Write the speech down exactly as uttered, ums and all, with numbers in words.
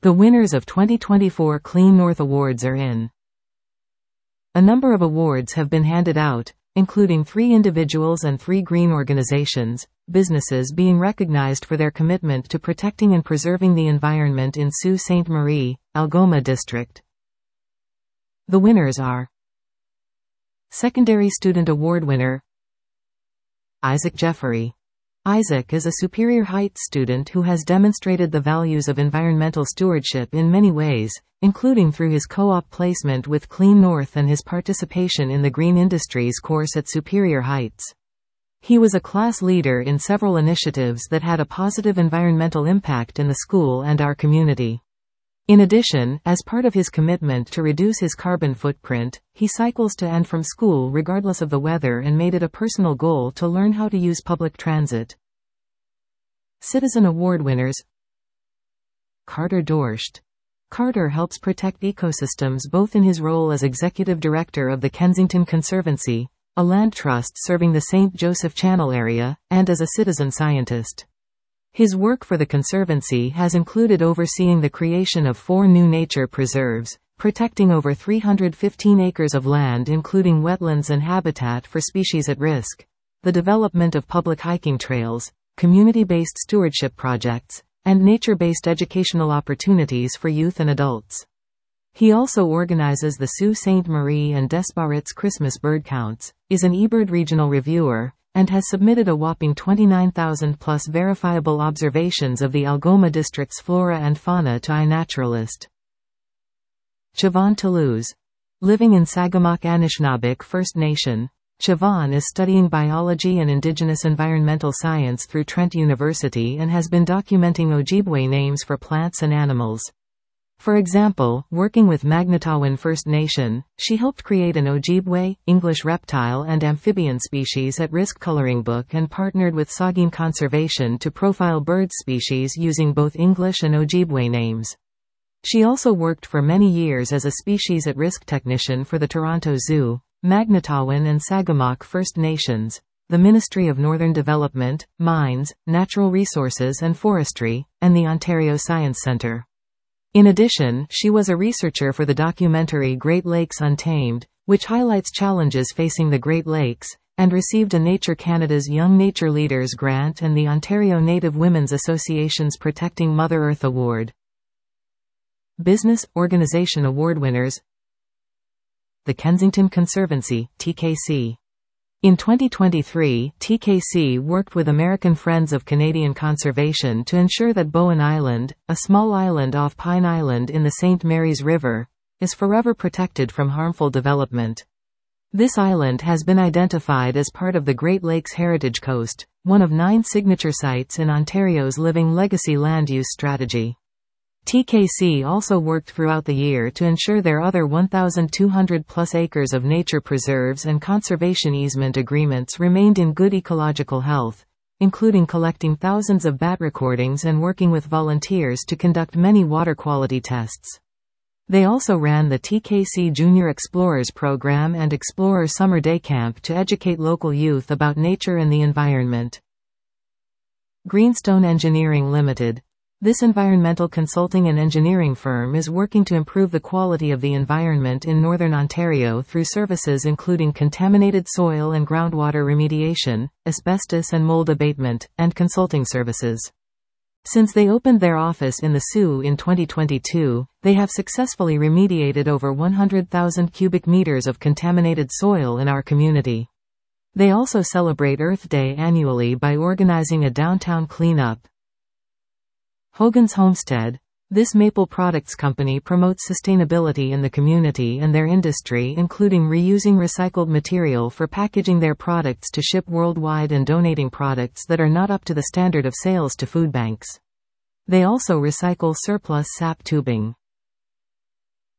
The winners of twenty twenty-four Clean North Awards are in. A number of awards have been handed out, including three individuals and three green organizations, businesses being recognized for their commitment to protecting and preserving the environment in Sault Ste. Marie, Algoma District. The winners are: Secondary Student Award winner, Isaac Jeffery. Isaac is a Superior Heights student who has demonstrated the values of environmental stewardship in many ways, including through his co-op placement with Clean North and his participation in the Green Industries course at Superior Heights. He was a class leader in several initiatives that had a positive environmental impact in the school and our community. In addition, as part of his commitment to reduce his carbon footprint, he cycles to and from school regardless of the weather and made it a personal goal to learn how to use public transit. Citizen Award winners: Carter Dorscht. Carter helps protect ecosystems both in his role as Executive Director of the Kensington Conservancy, a land trust serving the Saint Joseph Channel area, and as a citizen scientist. His work for the Conservancy has included overseeing the creation of four new nature preserves, protecting over three hundred fifteen acres of land including wetlands and habitat for species at risk, the development of public hiking trails, community-based stewardship projects, and nature-based educational opportunities for youth and adults. He also organizes the Sault Ste. Marie and Des Barrettes Christmas bird counts, is an eBird regional reviewer, and has submitted a whopping twenty-nine thousand plus verifiable observations of the Algoma District's flora and fauna to iNaturalist. Siobhan Toulouse. Living in Sagamok Anishinaabeg First Nation, Siobhan is studying biology and indigenous environmental science through Trent University and has been documenting Ojibwe names for plants and animals. For example, working with Magnetawan First Nation, she helped create an Ojibwe, English reptile and amphibian species at risk coloring book and partnered with Saugeen Conservation to profile bird species using both English and Ojibwe names. She also worked for many years as a species at risk technician for the Toronto Zoo, Magnetawan and Sagamok First Nations, the Ministry of Northern Development, Mines, Natural Resources and Forestry, and the Ontario Science Centre. In addition, she was a researcher for the documentary Great Lakes Untamed, which highlights challenges facing the Great Lakes, and received a Nature Canada's Young Nature Leaders Grant and the Ontario Native Women's Association's Protecting Mother Earth Award. Business Organization Award winners: The Kensington Conservancy, T K C. In twenty twenty-three, T K C worked with American Friends of Canadian Conservation to ensure that Bowen Island, a small island off Pine Island in the Saint Mary's River, is forever protected from harmful development. This island has been identified as part of the Great Lakes Heritage Coast, one of nine signature sites in Ontario's Living Legacy land use strategy. T K C also worked throughout the year to ensure their other one thousand two hundred plus acres of nature preserves and conservation easement agreements remained in good ecological health, including collecting thousands of bat recordings and working with volunteers to conduct many water quality tests. They also ran the T K C Junior Explorers program and Explorer Summer Day Camp to educate local youth about nature and the environment. Greenstone Engineering Limited. This environmental consulting and engineering firm is working to improve the quality of the environment in Northern Ontario through services including contaminated soil and groundwater remediation, asbestos and mold abatement, and consulting services. Since they opened their office in the Sault in twenty twenty-two, they have successfully remediated over one hundred thousand cubic meters of contaminated soil in our community. They also celebrate Earth Day annually by organizing a downtown cleanup. Hogan's Homestead. This maple products company promotes sustainability in the community and their industry, including reusing recycled material for packaging their products to ship worldwide and donating products that are not up to the standard of sales to food banks. They also recycle surplus sap tubing.